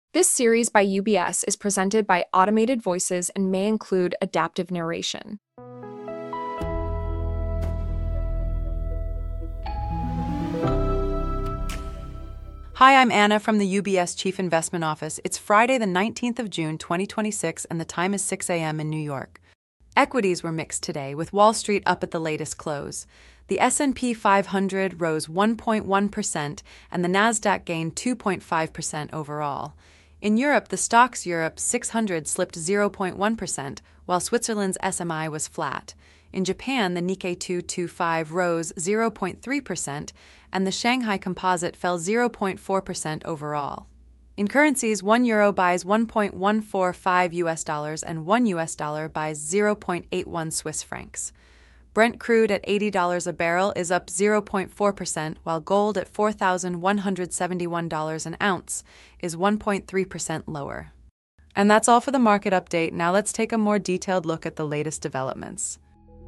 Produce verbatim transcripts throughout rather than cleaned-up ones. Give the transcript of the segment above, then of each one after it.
This series by U B S is presented by Automated Voices and may include adaptive narration. Hi, I'm Anna from the U B S Chief Investment Office. It's Friday, the nineteenth of June, twenty twenty-six, and the time is six a m in New York. Equities were mixed today, with Wall Street up at the latest close. The S and P five hundred rose one point one percent, and the Nasdaq gained two point five percent overall. In Europe, the Stoxx Europe six hundred slipped zero point one percent, while Switzerland's S M I was flat. In Japan, the Nikkei two twenty-five rose zero point three percent, and the Shanghai Composite fell zero point four percent overall. In currencies, one euro buys one point one four five U S dollars and one U S dollar buys zero point eight one Swiss francs. Brent crude at eighty dollars a barrel is up zero point four percent, while gold at four thousand one hundred seventy-one dollars an ounce is one point three percent lower. And that's all for the market update. Now let's take a more detailed look at the latest developments.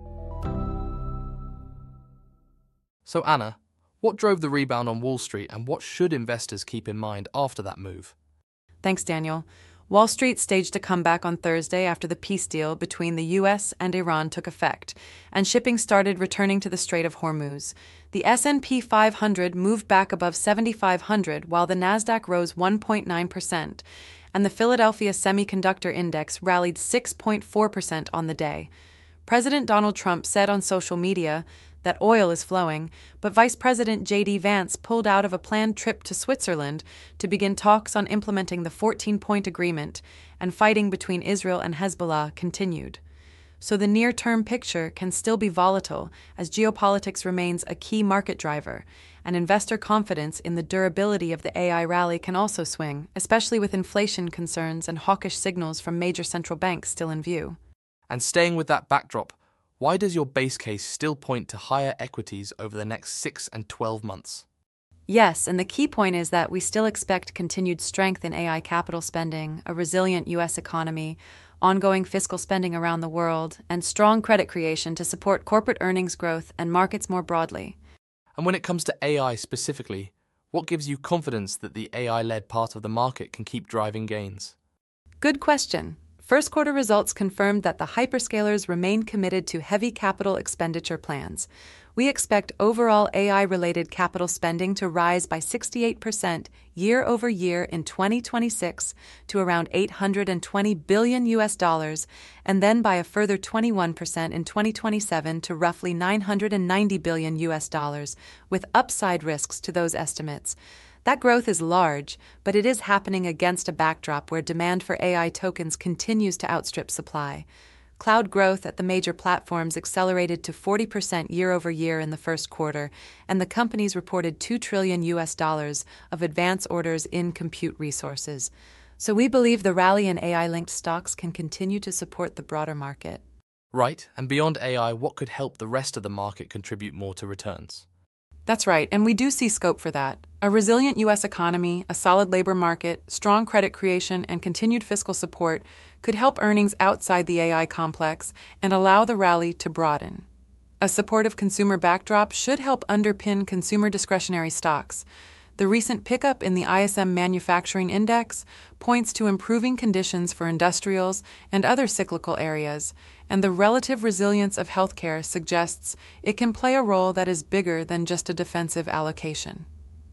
So Anna, what drove the rebound on Wall Street and what should investors keep in mind after that move? Thanks, Daniel. Wall Street staged a comeback on Thursday after the peace deal between the U S and Iran took effect, and shipping started returning to the Strait of Hormuz. The S and P five hundred moved back above seventy-five hundred, while the Nasdaq rose one point nine percent, and the Philadelphia Semiconductor Index rallied six point four percent on the day. President Donald Trump said on social media that oil is flowing, but Vice President J D Vance pulled out of a planned trip to Switzerland to begin talks on implementing the fourteen-point agreement, and fighting between Israel and Hezbollah continued. So the near-term picture can still be volatile, as geopolitics remains a key market driver, and investor confidence in the durability of the A I rally can also swing, especially with inflation concerns and hawkish signals from major central banks still in view. And staying with that backdrop, why does your base case still point to higher equities over the next six and twelve months? Yes, and the key point is that we still expect continued strength in A I capital spending, a resilient U S economy, ongoing fiscal spending around the world, and strong credit creation to support corporate earnings growth and markets more broadly. And when it comes to A I specifically, what gives you confidence that the A I-led part of the market can keep driving gains? Good question. First quarter results confirmed that the hyperscalers remain committed to heavy capital expenditure plans. We expect overall A I-related capital spending to rise by sixty-eight percent year over year in twenty twenty-six to around eight hundred twenty billion U S dollars, and then by a further twenty-one percent in twenty twenty-seven to roughly nine hundred ninety billion U S dollars, with upside risks to those estimates. That growth is large, but it is happening against a backdrop where demand for A I tokens continues to outstrip supply. Cloud growth at the major platforms accelerated to forty percent year over year in the first quarter, and the companies reported two trillion U S dollars of advance orders in compute resources. So we believe the rally in A I-linked stocks can continue to support the broader market. Right, and beyond A I, what could help the rest of the market contribute more to returns? That's right, and we do see scope for that. A resilient U S economy, a solid labor market, strong credit creation, and continued fiscal support could help earnings outside the A I complex and allow the rally to broaden. A supportive consumer backdrop should help underpin consumer discretionary stocks. The recent pickup in the I S M Manufacturing Index points to improving conditions for industrials and other cyclical areas, and the relative resilience of healthcare suggests it can play a role that is bigger than just a defensive allocation.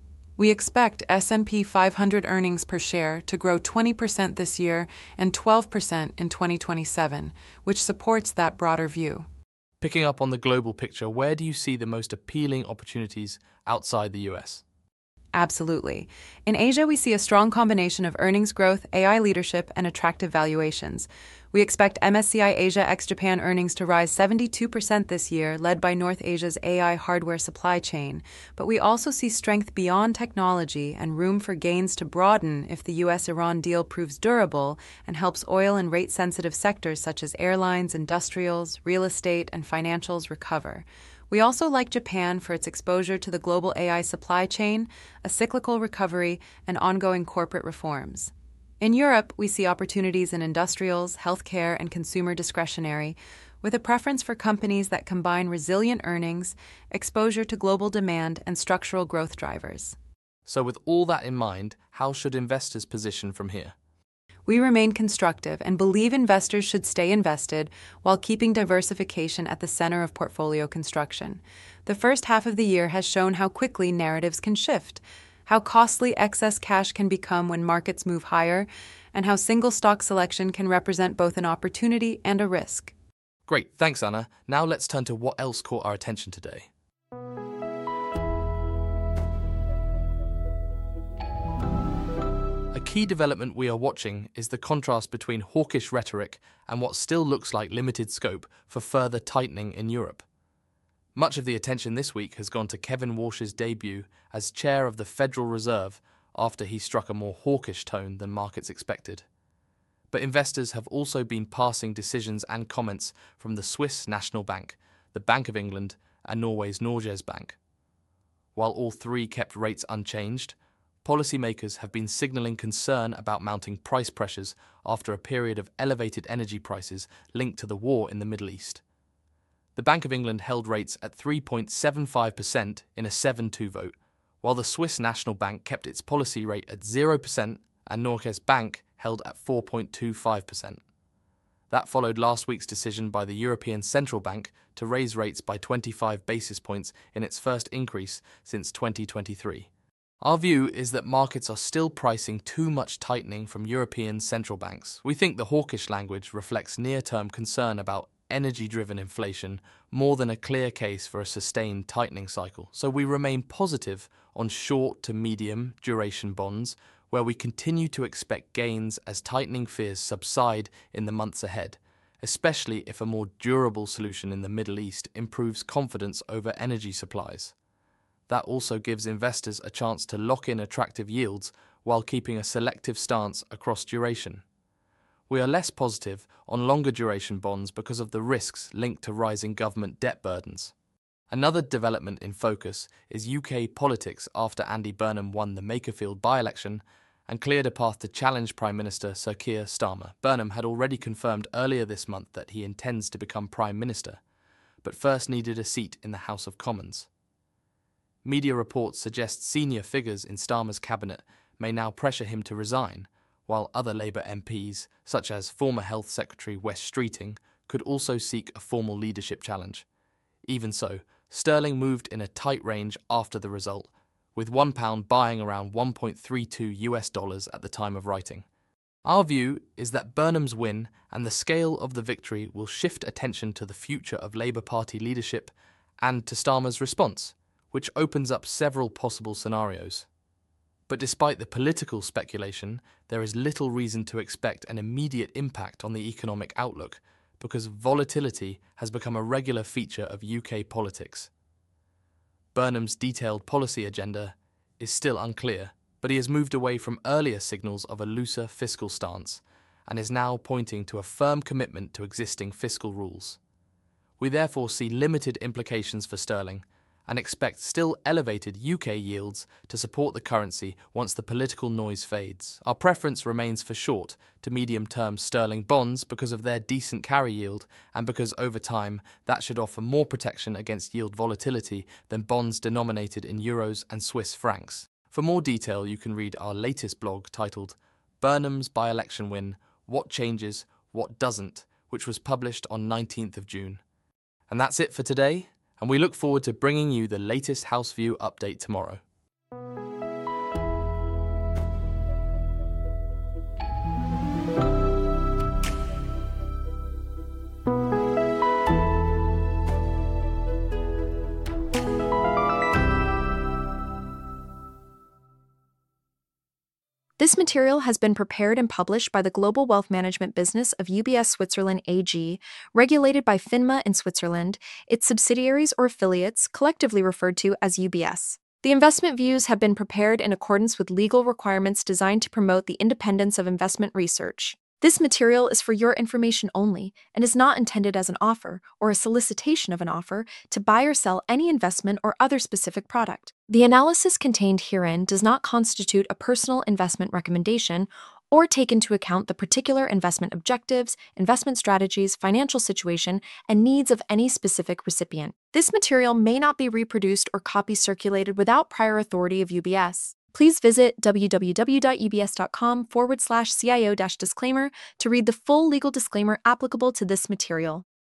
We expect S and P five hundred earnings per share to grow twenty percent this year and twelve percent in twenty twenty-seven, which supports that broader view. Picking up on the global picture, where do you see the most appealing opportunities outside the U S? Absolutely. In Asia, we see a strong combination of earnings growth, A I leadership, and attractive valuations. We expect M S C I Asia ex-Japan earnings to rise seventy-two percent this year, led by North Asia's A I hardware supply chain. But we also see strength beyond technology and room for gains to broaden if the U S Iran deal proves durable and helps oil and rate-sensitive sectors such as airlines, industrials, real estate, and financials recover. We also like Japan for its exposure to the global A I supply chain, a cyclical recovery, and ongoing corporate reforms. In Europe, we see opportunities in industrials, healthcare, and consumer discretionary, with a preference for companies that combine resilient earnings, exposure to global demand, and structural growth drivers. So with all that in mind, how should investors position from here? We remain constructive and believe investors should stay invested while keeping diversification at the center of portfolio construction. The first half of the year has shown how quickly narratives can shift, how costly excess cash can become when markets move higher, and how single stock selection can represent both an opportunity and a risk. Great, thanks Anna. Now let's turn to what else caught our attention today. A key development we are watching is the contrast between hawkish rhetoric and what still looks like limited scope for further tightening in Europe. Much of the attention this week has gone to Kevin Walsh's debut as chair of the Federal Reserve after he struck a more hawkish tone than markets expected. But investors have also been passing decisions and comments from the Swiss National Bank, the Bank of England, and Norway's Norges Bank. While all three kept rates unchanged, policymakers have been signalling concern about mounting price pressures after a period of elevated energy prices linked to the war in the Middle East. The Bank of England held rates at three point seven five percent in a seven two vote, while the Swiss National Bank kept its policy rate at zero percent and Norges Bank held at four point two five percent. That followed last week's decision by the European Central Bank to raise rates by twenty-five basis points in its first increase since twenty twenty-three. Our view is that markets are still pricing too much tightening from European central banks. We think the hawkish language reflects near-term concern about energy-driven inflation more than a clear case for a sustained tightening cycle. So we remain positive on short to medium duration bonds, where we continue to expect gains as tightening fears subside in the months ahead, especially if a more durable solution in the Middle East improves confidence over energy supplies. That also gives investors a chance to lock in attractive yields while keeping a selective stance across duration. We are less positive on longer duration bonds because of the risks linked to rising government debt burdens. Another development in focus is U K politics after Andy Burnham won the Makerfield by-election and cleared a path to challenge Prime Minister Sir Keir Starmer. Burnham had already confirmed earlier this month that he intends to become Prime Minister, but first needed a seat in the House of Commons. Media reports suggest senior figures in Starmer's cabinet may now pressure him to resign, while other Labour M Ps, such as former Health Secretary Wes Streeting, could also seek a formal leadership challenge. Even so, sterling moved in a tight range after the result, with one pound buying around one point three two US dollars at the time of writing. Our view is that Burnham's win and the scale of the victory will shift attention to the future of Labour Party leadership and to Starmer's response, which opens up several possible scenarios. But despite the political speculation, there is little reason to expect an immediate impact on the economic outlook, because volatility has become a regular feature of U K politics. Burnham's detailed policy agenda is still unclear, but he has moved away from earlier signals of a looser fiscal stance and is now pointing to a firm commitment to existing fiscal rules. We therefore see limited implications for sterling and expect still elevated U K yields to support the currency once the political noise fades. Our preference remains for short to medium-term sterling bonds because of their decent carry yield and because over time that should offer more protection against yield volatility than bonds denominated in euros and Swiss francs. For more detail, you can read our latest blog titled Burnham's By-Election Win, What Changes, What Doesn't, which was published on nineteenth of June. And that's it for today, and we look forward to bringing you the latest House View update tomorrow. This material has been prepared and published by the Global Wealth Management business of U B S Switzerland A G, regulated by FINMA in Switzerland, its subsidiaries or affiliates, collectively referred to as U B S. The investment views have been prepared in accordance with legal requirements designed to promote the independence of investment research. This material is for your information only and is not intended as an offer or a solicitation of an offer to buy or sell any investment or other specific product. The analysis contained herein does not constitute a personal investment recommendation or take into account the particular investment objectives, investment strategies, financial situation, and needs of any specific recipient. This material may not be reproduced or copy circulated without prior authority of U B S. Please visit www.ubs.com forward slash CIO dash disclaimer to read the full legal disclaimer applicable to this material.